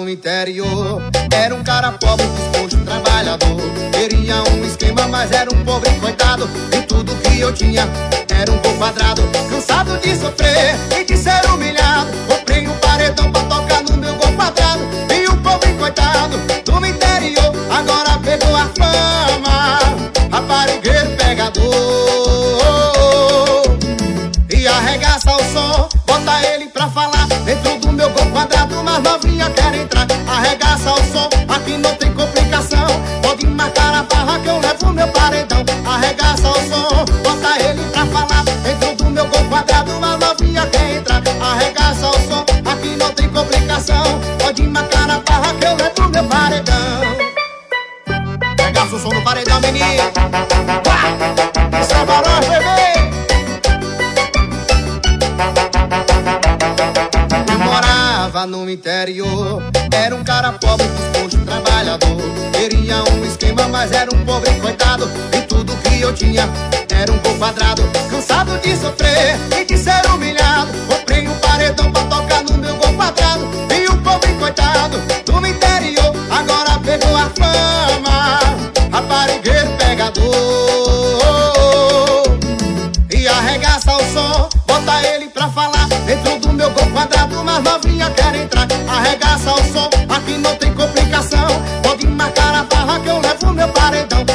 no interior. Era um cara pobre, disposto, trabalhador. Queria um esquema, mas era um pobre coitado. E tudo que eu tinha era um gol quadrado. Cansado de sofrer e de ser humilhado, comprei um paredão pra tocar no meu gol quadrado. E o pobre coitado do interior agora pegou a fama, raparigueiro pegador. E arregaça o som, bota ele pra falar dentro do meu gol quadrado, mas novinha quer entrar. Arregaça o som, aqui não tem complicação. Pode marcar a barra que eu levo meu paredão. Arregaça o som, bota ele pra falar dentro do meu gol quadrado, mas novinha quer entrar. Arregaça o som, aqui não tem complicação. Pode marcar a barra que eu levo meu paredão. Arregaça o som do paredão, menino. Isso é barulho, bebê. No interior, era um cara pobre, disposto, trabalhador. Queria um esquema, mas era um pobre coitado. E tudo que eu tinha era um gol quadrado. Cansado de sofrer e de ser humilhado, comprei um paredão pra tocar no meu gol quadrado. E o pobre coitado do interior agora pegou a fama, raparigueiro pegador. E arregaça o som, bota ele pra falar dentro do meu gol quadrado, mas novinha quer entrar. Arregaça o som, aqui não tem complicação. Pode marcar a barra que eu levo meu paredão.